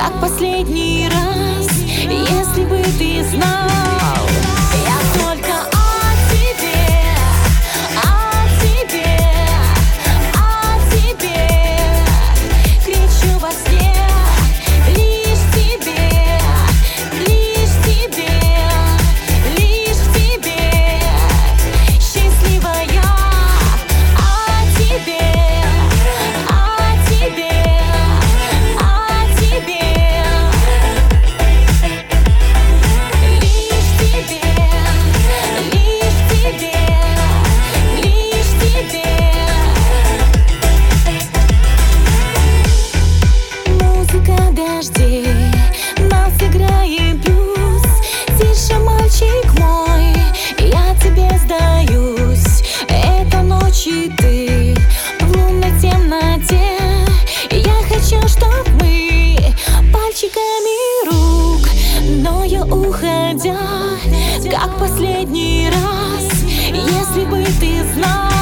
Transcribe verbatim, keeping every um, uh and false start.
как последний раз, если бы ты знал. Я только о тебе, о тебе, о тебе кричу во сне. Лишь тебе, лишь тебе, лишь тебе счастливая. О тебе, о тебе, о тебе. Лишь тебе, лишь тебе, лишь тебе. Музыка дождей нам сыграет блюз. Тише, мальчик мой, я тебе сдаюсь. Это ночи ты в лунной темноте. Я хочу, чтоб мы пальчиками рук, но я уходя, как последний раз, если бы ты знал.